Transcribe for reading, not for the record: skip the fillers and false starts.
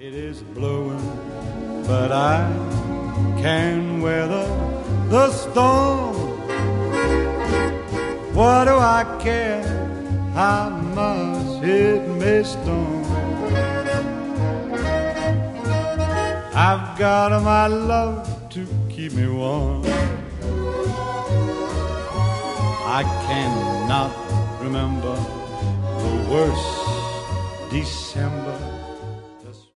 It is blowing, but I can weather the storm. What do I care how much it may storm? I've got my love to keep me warm. I cannot remember the worst December